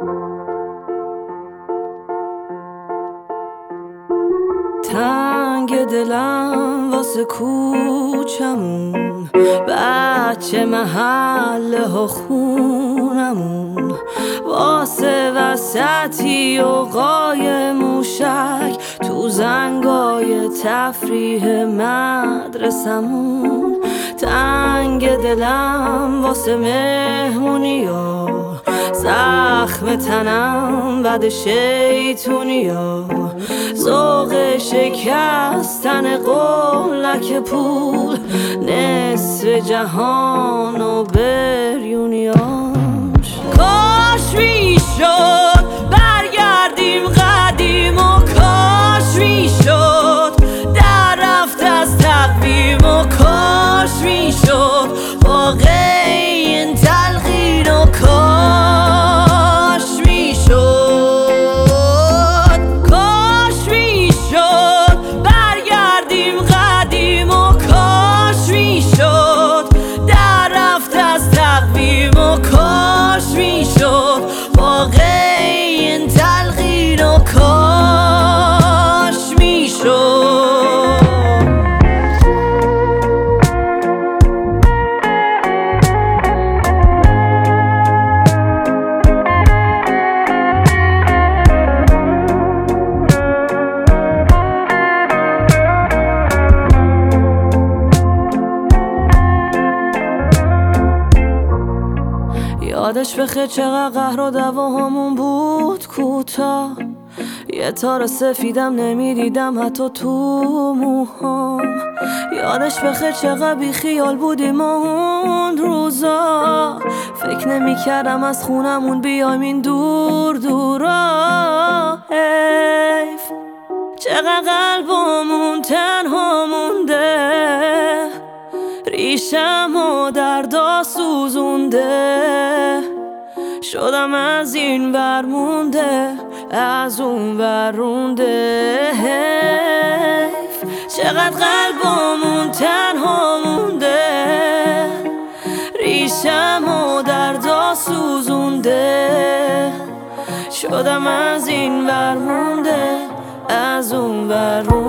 تنگ دلم واسه کوچمون، بچه محله ها خونمون، واسه وسطی و قای موشک تو زنگای تفریح مدرسمون. تنگ دلم واسه مهمونیا، زخم تنم بد شیطونیا، ذوق شکستن قولک پول، نصف جهان و بریونیاش. کاش میشد برگردیم قدیم و کاش میشد در رفت از تقویم و کاش میشد واقع این تلقین و کاش میشد. کاش میشد برگردیم قدیم و کاش میشد در رفت از تقویم و کاش میشد واقع این تلقین و کاش میشد. یادش بخیر چقدر قهر و دعواهامون بود کوتاه، یه تار سفیدم نمیدیدم حتی تو موهام. یادش بخیر چقدر بی خیال بودیم اون روزا، فکر نمیکردم از خونمون بیایم این دور دورا. حیف چقدر قلبمون تنها مونده، ریشم و دردا سوزونده، شدم از این ور مونده از اون ور رونده. حیف چقدر قلبمون تنها مونده، ریشم و دردا سوزونده، شدم از این ور مونده از اون ور رونده.